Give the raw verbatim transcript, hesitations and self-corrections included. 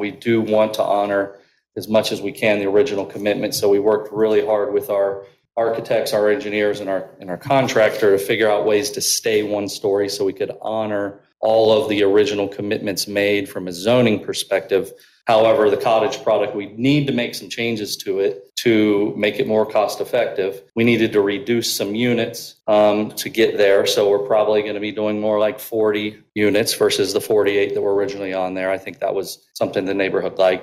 we do want to honor as much as we can the original commitment. So we worked really hard with our architects, our engineers, and our and our contractor to figure out ways to stay one story so we could honor all of the original commitments made from a zoning perspective. However, the cottage product, we need to make some changes to it to make it more cost effective. We needed to reduce some units um, to get there. So we're probably going to be doing more like forty units versus the forty-eight that were originally on there. I think that was something the neighborhood liked.